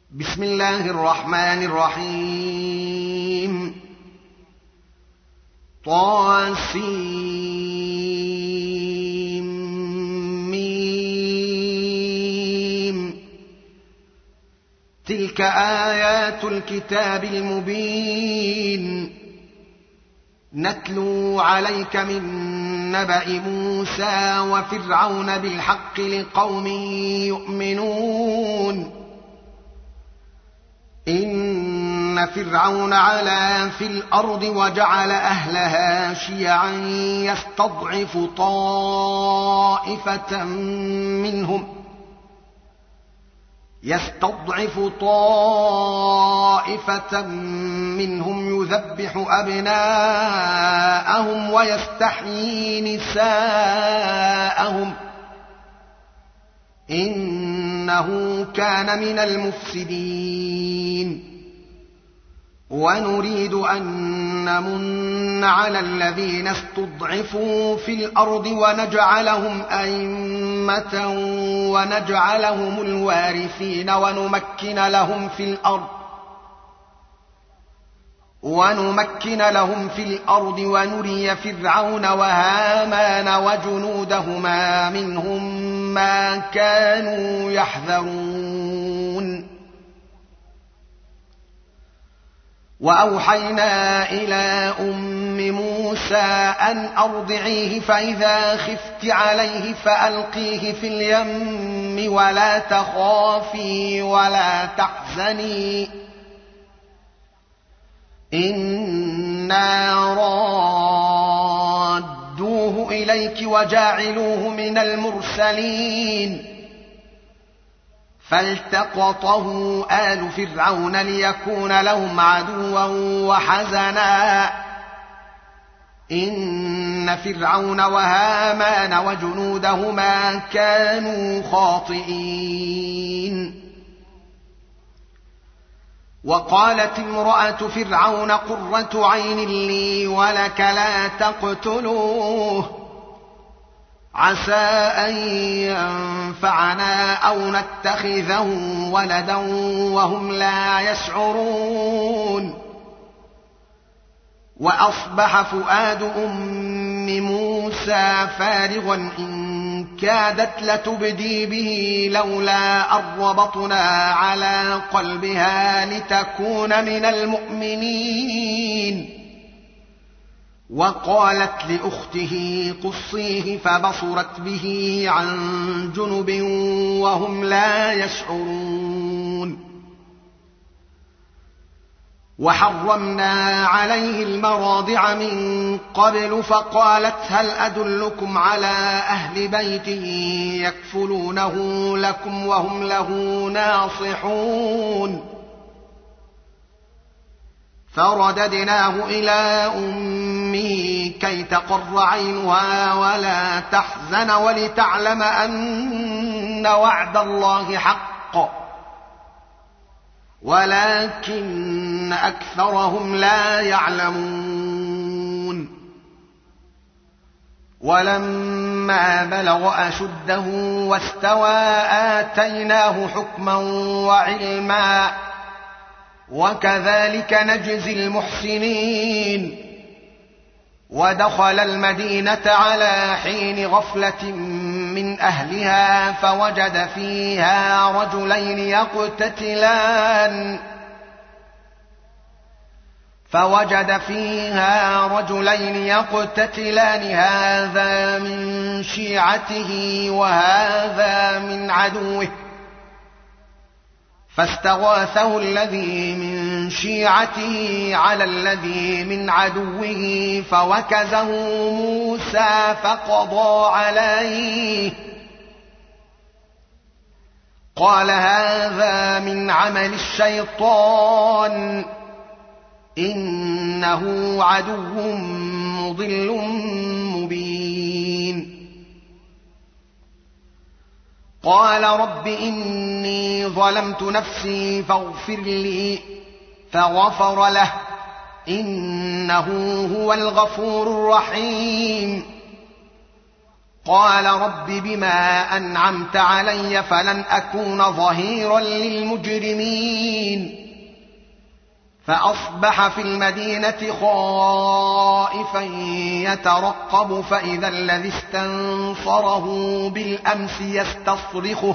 بسم الله الرحمن الرحيم طاسيم تلك آيات الكتاب المبين نتلو عليك من نبأ موسى وفرعون بالحق لقوم يؤمنون إن فرعون علا في الأرض وجعل أهلها شيعا يستضعف طائفة منهم يذبح أبناءهم ويستحيي نساءهم إنه كان من المفسدين ونريد أن نمن على الذين استضعفوا في الأرض ونجعلهم أئمة ونجعلهم الوارثين ونمكن لهم في الأرض ونري فرعون وهامان وجنودهما منهم ما كانوا يحذرون وأوحينا إلى أم موسى أن أرضعيه فإذا خفت عليه فألقيه في اليم ولا تخافي ولا تحزني إنا رادوه إليك وجاعلوه من المرسلين فالتقطه آل فرعون ليكون لهم عدوا وحزنا إن فرعون وهامان وجنودهما كانوا خاطئين وقالت امرأة فرعون قرة عين لي ولك لا تقتلوه عسى أن ينفعنا أو نتخذه ولدا وهم لا يشعرون وأصبح فؤاد أم موسى فارغا إن كادت لتبدي به لولا أن ربطنا على قلبها لتكون من المؤمنين وقالت لأخته قصيه فبصرت به عن جنب وهم لا يشعرون وحرمنا عليه المراضع من قبل فقالت هل أدلكم على أهل بيت يكفلونه لكم وهم له ناصحون فرددناه إلى أمه كي تقر عينها ولا تحزن ولتعلم أن وعد الله حق ولكن أكثرهم لا يعلمون ولما بلغ أشده واستوى آتيناه حكما وعلما وكذلك نجزي المحسنين ودخل المدينة على حين غفلة من أهلها فوجد فيها رجلين يقتتلان هذا من شيعته وهذا من عدوه فاستغاثه الذي من شيعته على الذي من عدوه فوكزه موسى فقضى عليه قال هذا من عمل الشيطان إنه عدو مضل مبين قال رب إني ظلمت نفسي فاغفر لي فغفر له إنه هو الغفور الرحيم قال رب بما أنعمت علي فلن أكون ظهيرا للمجرمين فأصبح في المدينة خائفا يترقب فإذا الذي استنصره بالأمس يستصرخه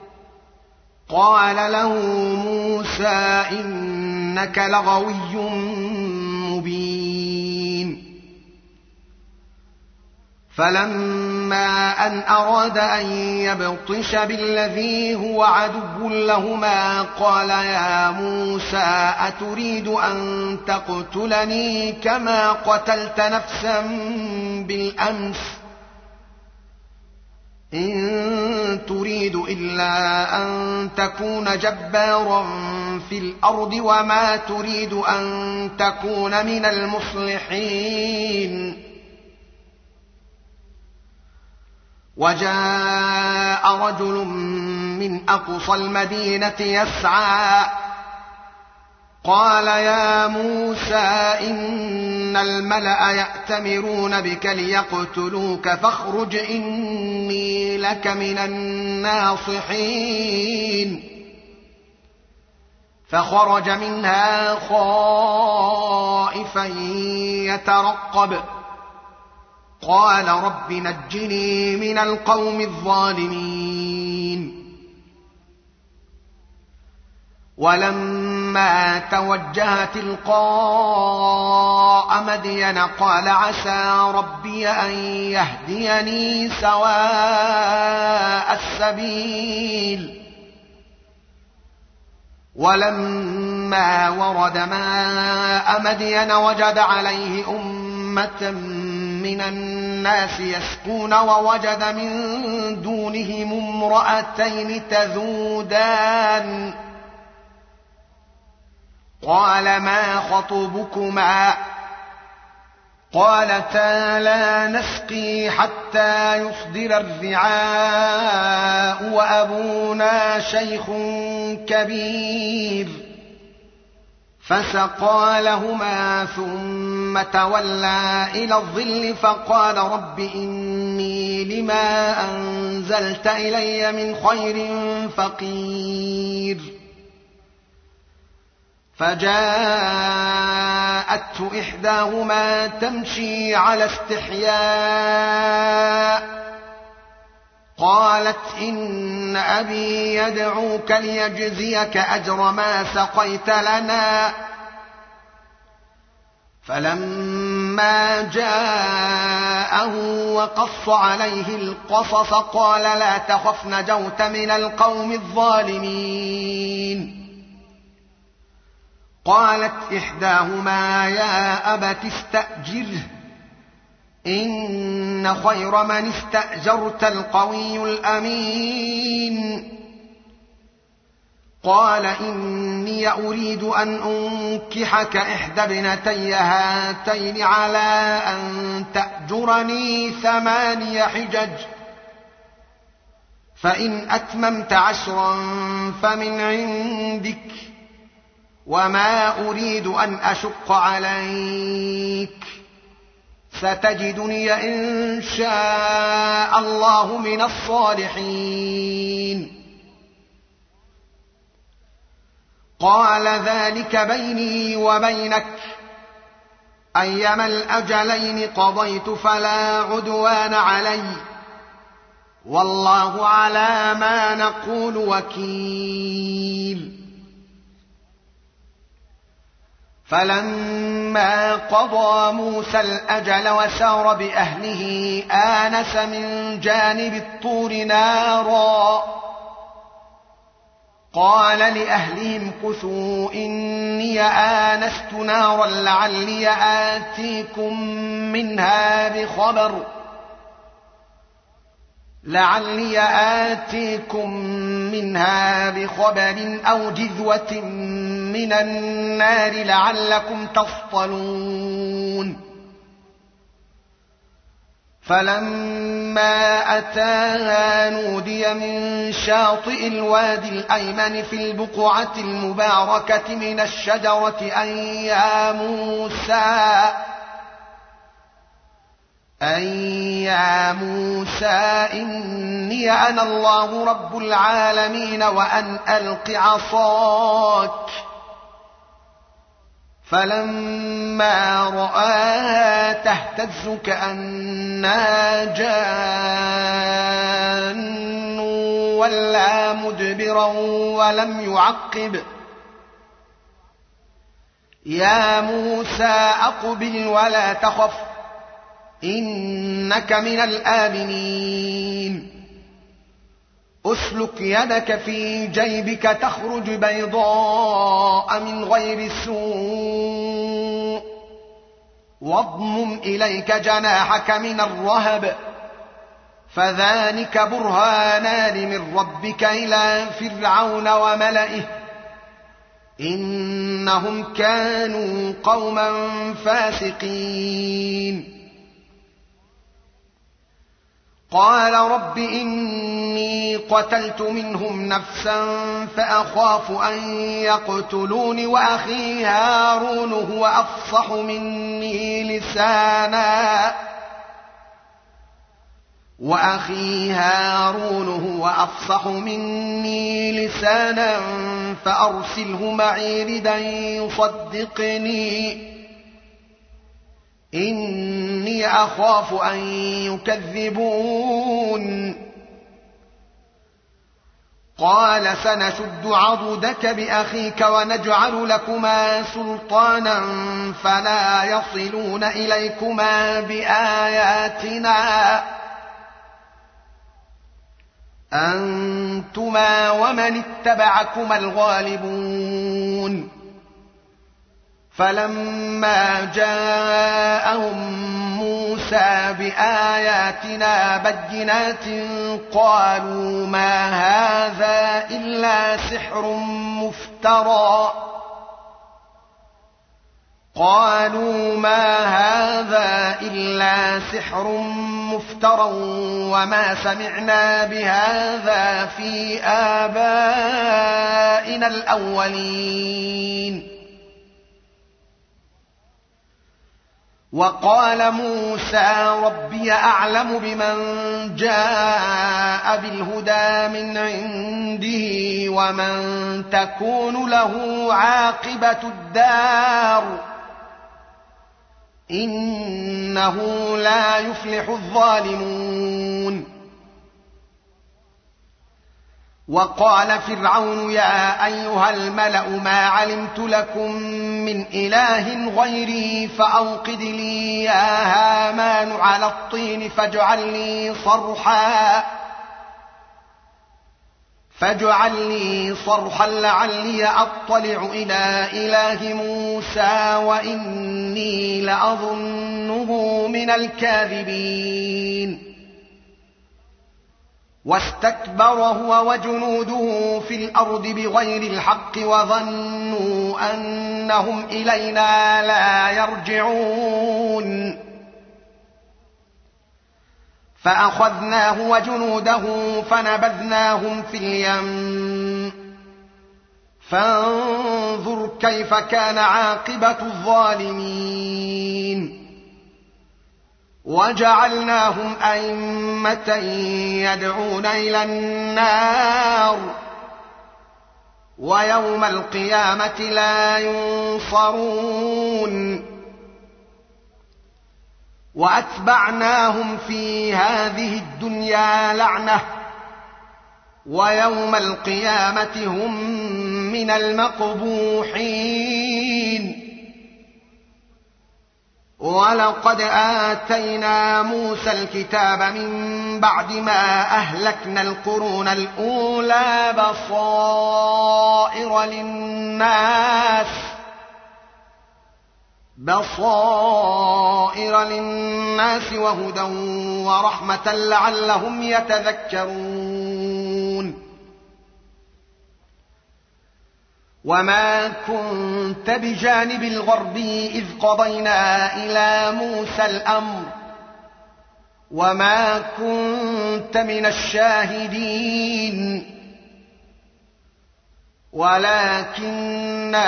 قال له موسى إنك لغوي مبين فلما أن أراد أن يبطش بالذي هو عدو لهما قال يا موسى أتريد أن تقتلني كما قتلت نفسا بالأمس إن تريد إلا أن تكون جبارا في الأرض وما تريد أن تكون من المصلحين وجاء رجل من أقصى المدينة يسعى قال يا موسى إن الملأ يأتمرون بك ليقتلوك فاخرج إني لك من الناصحين فخرج منها خائفا يترقب قال رب نجني من القوم الظالمين ولما توجه تلقاء مدين قال عسى ربي أن يهديني سواء السبيل ولما ورد ماء مدين وجد عليه أمة من الناس يسقون ووجد من دونهم امرأتين تذودان قال ما خطبكما قالتا لا نسقي حتى يصدر الرعاء وأبونا شيخ كبير فسقى لهما ثم تولى إلى الظل فقال رب إني لما أنزلت إلي من خير فقير فجاءته إحداهما تمشي على استحياء قالت إن أبي يدعوك ليجزيك أجر ما سقيت لنا فلما جاءه وقص عليه القصص قال لا تخف نجوت من القوم الظالمين قالت إحداهما يا أبت استأجره إن خير من استأجرت القوي الأمين قال إني أريد أن أنكحك إحدى ابنتي هاتين على أن تأجرني 8 حجج فإن أتممت 10 فمن عندك وما أريد أن أشق عليك ستجدني إن شاء الله من الصالحين قال ذلك بيني وبينك أيما الأجلين قضيت فلا عدوان علي والله على ما نقول وكيل فلما قضى موسى الأجل وسار بأهله آنس من جانب الطور نارا قال لأهلهم كثوا إني آنست نارا لعلي آتيكم منها بخبر أو جذوة من النار لعلكم تصطلون فلما أتاها نودي من شاطئ الوادي الأيمن في البقعة المباركة من الشجرة أن أن يا موسى إني أنا الله رب العالمين وأن ألق عصاك. فلما رآها تهتز كأنها جان ولى مدبرا ولم يعقب. يا موسى أقبل ولا تخف إنك من الآمنين. أسلك يدك في جيبك تخرج بيضاء من غير سوء واضمم إليك جناحك من الرهب فذلك برهانان من ربك إلى فرعون وملئه إنهم كانوا قوما فاسقين. قال رب إني قتلت منهم نفسا فأخاف أن يقتلون وأخي هارون هو أفصح مني لسانا فأرسله معي ردا يصدقني إني أخاف أن يكذبون. قال سنشد عضدك بأخيك ونجعل لكما سلطانا فلا يصلون إليكما بآياتنا أنتما ومن اتبعكما الغالبون. فلما جاءهم موسى بآياتنا بينات قالوا ما هذا إلا سحر مفترى وما سمعنا بهذا في آبائنا الأولين. وقال موسى ربي أعلم بمن جاء بالهدى من عنده ومن تكون له عاقبة الدار إنه لا يفلح الظالمون. وقال فرعون يا أيها الملأ ما علمت لكم من إله غيري فأوقد لي يا هامان على الطين فاجعل لي صرحا لعلي أطلع إلى إله موسى وإني لأظنه من الكاذبين. واستكبر هو وجنوده في الأرض بغير الحق وظنوا أنهم إلينا لا يرجعون. فأخذناه وجنوده فنبذناهم في اليم فانظر كيف كان عاقبة الظالمين. وجعلناهم أئمة يدعون إلى النار ويوم القيامة لا ينصرون. وأتبعناهم في هذه الدنيا لعنة ويوم القيامة هم من المقبوحين. ولقد آتينا موسى الكتاب من بعد ما أهلكنا القرون الأولى بصائر للناس وهدى ورحمة لعلهم يتذكرون. وما كنت بجانب الغربي إذ قضينا إلى موسى الأمر وما كنت من الشاهدين ولكننا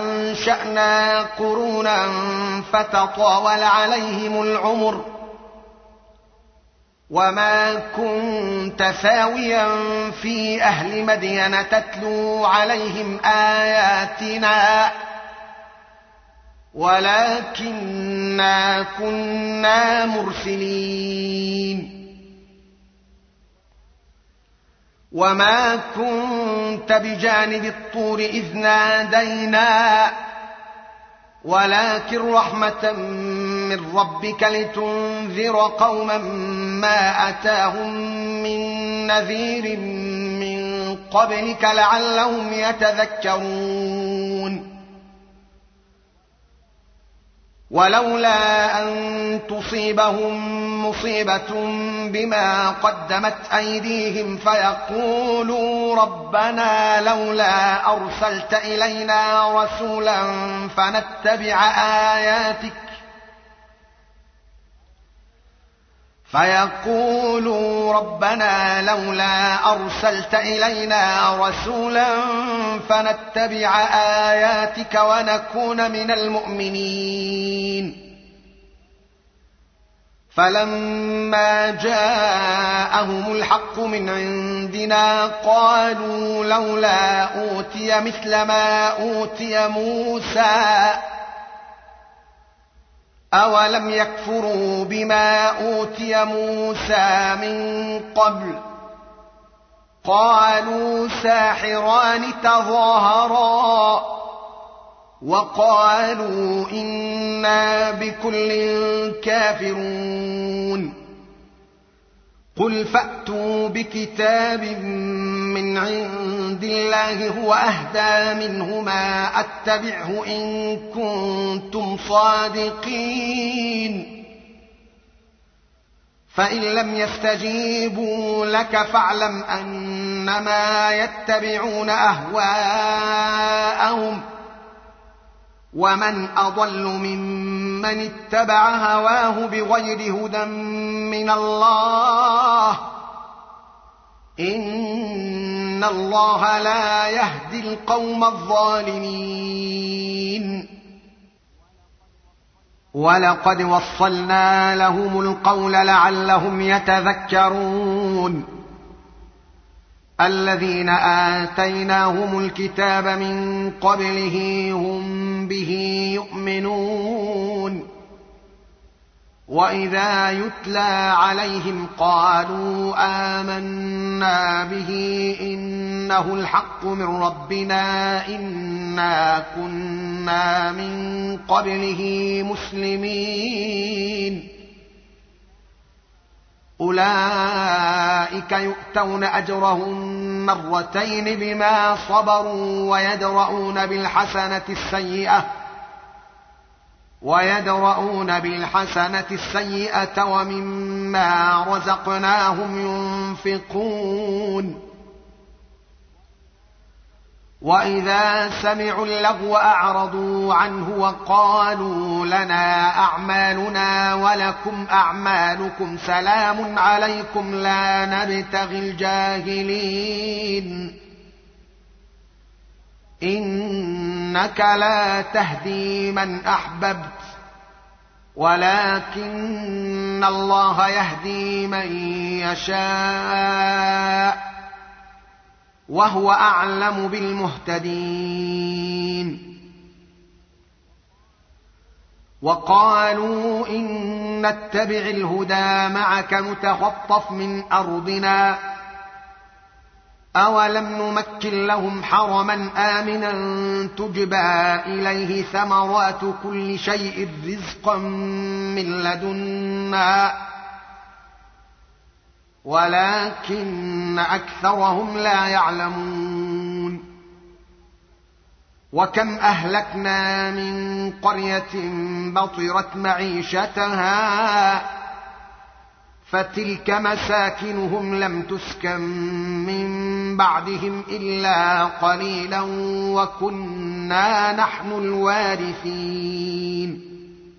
أنشأنا قرونا فتطاول عليهم العمر وما كنت ثاويا في أهل مدين تتلو عليهم آياتنا ولكننا كنا مرسلين. وما كنت بجانب الطور إذ نادينا ولكن رحمة من ربك لتنذر قوما ما أتاهم من نذير من قبلك لعلهم يتذكرون. ولولا أن تصيبهم مصيبة بما قدمت أيديهم فيقولوا ربنا لولا أرسلت إلينا رسولا فنتبع آياتك ونكون من المؤمنين. فلما جاءهم الحق من عندنا قالوا لولا أوتي مثل ما أوتي موسى أولم يكفروا بما أوتي موسى من قبل قالوا ساحران تظاهرا وقالوا إنا بكل كافرون. قل فأتوا بكتاب من عند الله هو أهدى منهما أتبعه إن كنتم صادقين. فإن لم يستجيبوا لك فاعلم أنما يتبعون أهواءهم ومن أضل ممن اتبع هواه بغير هدى من الله إن الله لا يهدي القوم الظالمين. ولقد وصلنا لهم القول لعلهم يتذكرون. الذين آتيناهم الكتاب من قبله هم به يؤمنون وإذا يتلى عليهم قالوا آمنا به إنه الحق من ربنا إنا كنا من قبله مسلمين. أولئك يؤتون أجرهم مرتين بما صبروا ويدرؤون بالحسنة السيئة ومما رزقناهم ينفقون. وإذا سمعوا اللغو أعرضوا عنه وقالوا لنا أعمالنا ولكم أعمالكم سلام عليكم لا نبتغي الجاهلين. إنك لا تهدي من أحببت ولكن الله يهدي من يشاء وهو أعلم بالمهتدين. وقالوا إن نتبع الهدى معك نتخطف من أرضنا أولم نمكن لهم حرما آمنا تجبى إليه ثمرات كل شيء رزقا من لدنا ولكن أكثرهم لا يعلمون. وكم أهلكنا من قرية بطرت معيشتها فتلك مساكنهم لم تسكن من بعدهم إلا قليلا وكنا نحن الوارثين.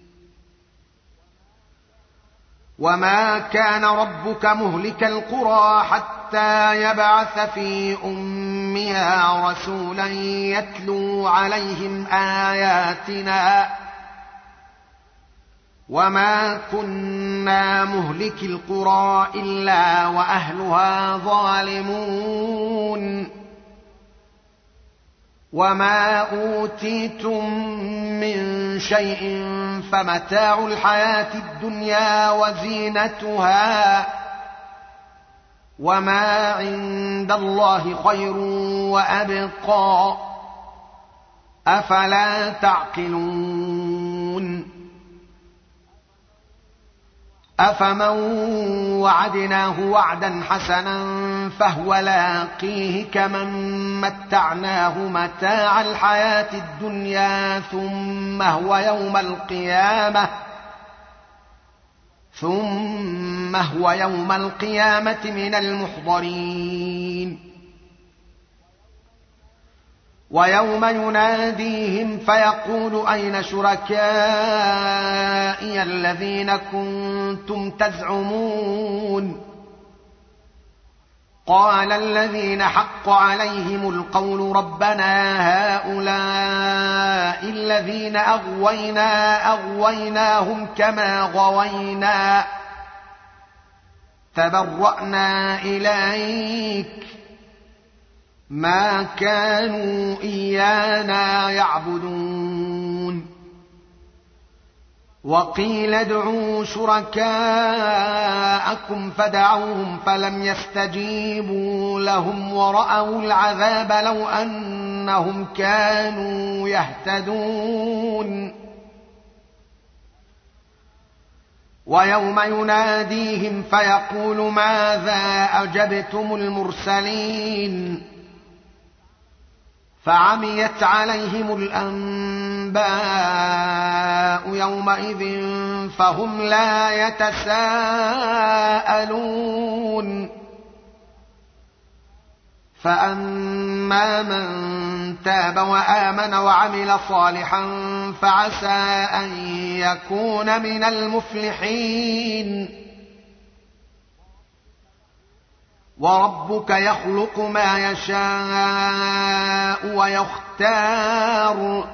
وما كان ربك مهلك القرى حتى يبعث في أمها رسولا يتلو عليهم آياتنا وما كنا مهلك القرى إلا وأهلها ظالمون وما أوتيتم من شيء فمتاع الحياة الدنيا وزينتها وما عند الله خير وأبقى أفلا تعقلون أفمن وعدناه وعدا حسنا فهو لاقيه كمن متعناه متاع الحياة الدنيا ثم هو يوم القيامة من المحضرين ويوم يناديهم فيقول أين شركائي الذين كنتم تزعمون قال الذين حق عليهم القول ربنا هؤلاء الذين أغويناهم كما غوينا تبرأنا إليك ما كانوا إيانا يعبدون وقيل ادعوا شركاءكم فدعوهم فلم يستجيبوا لهم ورأوا العذاب لو أنهم كانوا يهتدون ويوم يناديهم فيقول ماذا أجبتم المرسلين فعميت عليهم الأنباء يومئذ فهم لا يتساءلون فأما من تاب وآمن وعمل صالحا فعسى أن يكون من المفلحين وربك يخلق ما يشاء ويختار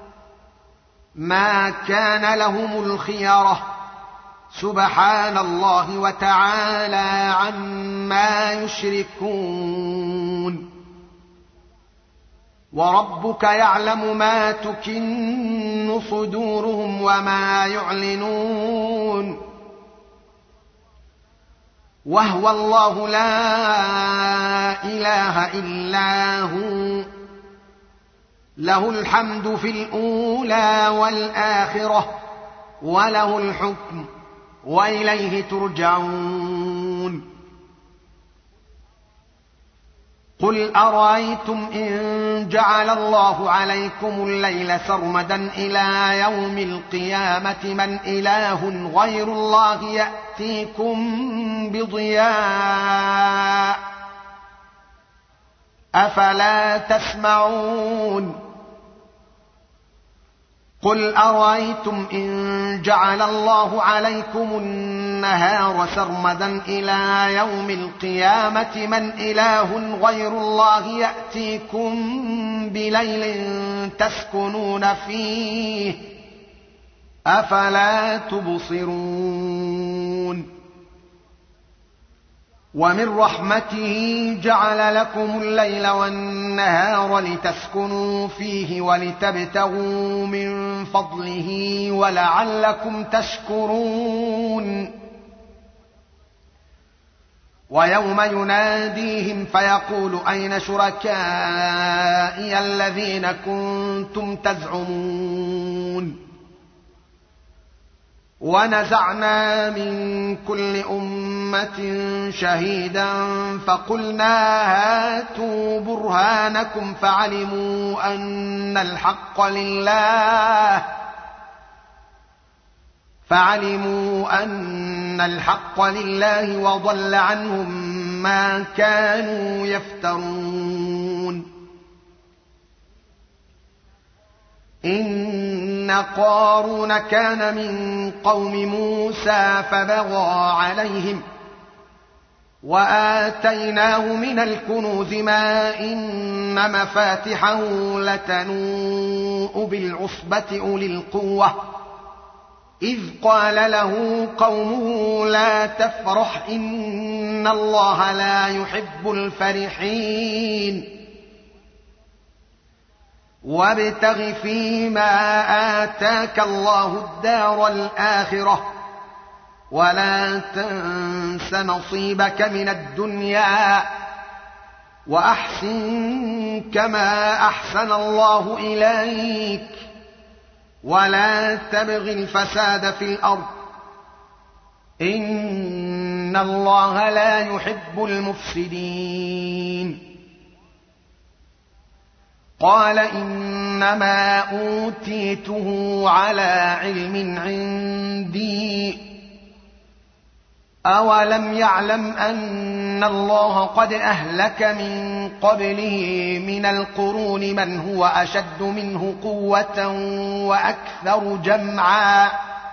ما كان لهم الخيرة سبحان الله وتعالى عما يشركون وربك يعلم ما تكن صدورهم وما يعلنون وهو الله لا إله إلا هو له الحمد في الأولى والآخرة وله الحكم وإليه ترجعون قل أرأيتم إن جعل الله عليكم الليل سرمدا إلى يوم القيامة من إله غير الله يأتيكم بضياء أفلا تسمعون قل أرأيتم إن جعل الله عليكم النهار سرمدا إلى يوم القيامة من إله غير الله يأتيكم بليل تسكنون فيه أفلا تبصرون ومن رحمته جعل لكم الليل والنهار لتسكنوا فيه ولتبتغوا من فضله ولعلكم تشكرون ويوم يناديهم فيقول أين شركائي الذين كنتم تزعمون ونزعنا من كل أمة شهيدا فقلنا هاتوا برهانكم فعلموا أن الحق لله وضل عنهم ما كانوا يفترون إن قارون كان من قوم موسى فبغى عليهم وآتيناه من الكنوز ما إن مفاتحه لتنوء بالعصبة أولي القوة إذ قال له قومه لا تفرح إن الله لا يحب الفرحين وابتغ فيما آتاك الله الدار الآخرة ولا تنس نصيبك من الدنيا وأحسن كما أحسن الله إليك ولا تبغ الفساد في الأرض إن الله لا يحب المفسدين قال إنما أوتيته على علم عندي أولم يعلم أن الله قد أهلك من قبله من القرون من هو أشد منه قوة وأكثر جمعا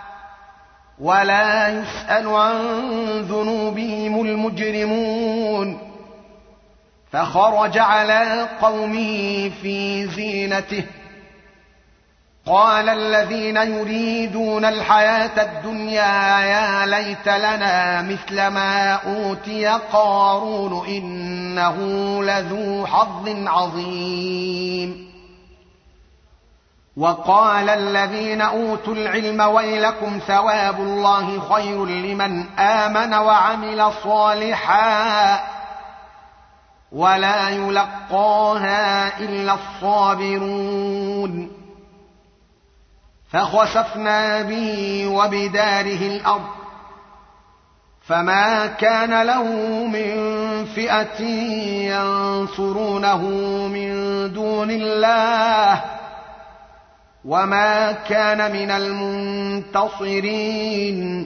ولا يسأل عن ذنوبهم المجرمون فخرج على قومه في زينته قال الذين يريدون الحياة الدنيا يا ليت لنا مثل ما أوتي قارون إنه لذو حظ عظيم وقال الذين أوتوا العلم ويلكم ثواب الله خير لمن آمن وعمل صالحا ولا يلقاها إلا الصابرون فخسفنا به وبداره الأرض فما كان له من فئة ينصرونه من دون الله وما كان من المنتصرين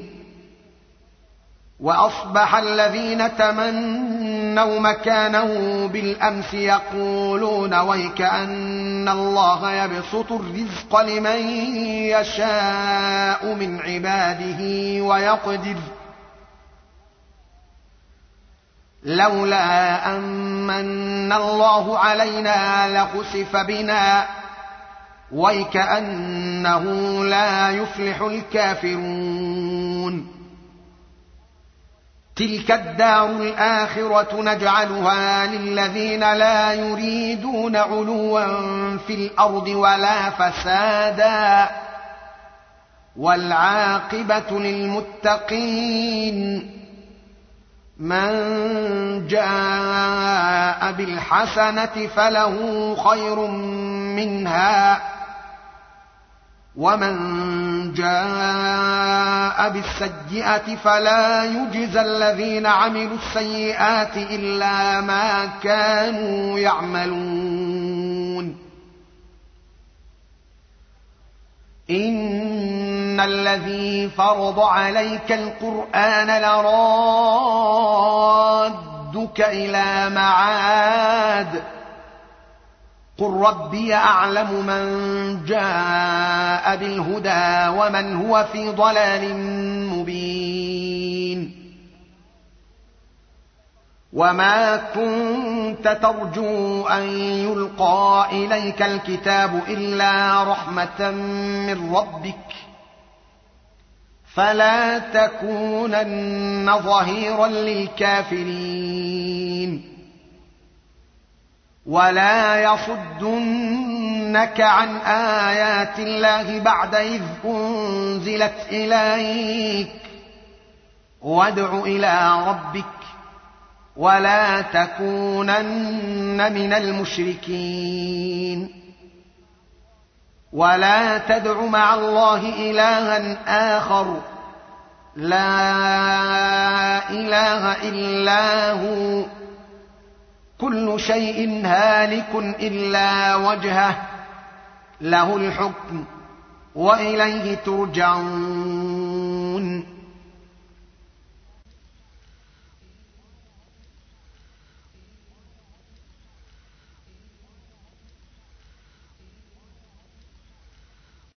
وأصبح الذين تمنوا مكانه بالأمس يقولون ويكأن الله يبسط الرزق لمن يشاء من عباده ويقدر لولا أمن الله علينا لخسف بنا ويكأنه لا يفلح الكافرون تلك الدار الآخرة نجعلها للذين لا يريدون علوا في الأرض ولا فسادا والعاقبة للمتقين من جاء بالحسنة فله خير منها ومن جاء بالسيئة فلا يجزى الذين عملوا السيئات إلا ما كانوا يعملون إن الذي فرض عليك القرآن لرادك إلى معاد قل ربي أعلم من جاء بالهدى ومن هو في ضلال مبين وما كنت ترجو أن يلقى إليك الكتاب إلا رحمة من ربك فلا تكونن ظهيرا للكافرين ولا يصدنك عن آيات الله بعد إذ أنزلت إليك وادع إلى ربك ولا تكونن من المشركين ولا تدع مع الله إلها آخر لا إله إلا هو كل شيء هالك إلا وجهه له الحكم وإليه ترجعون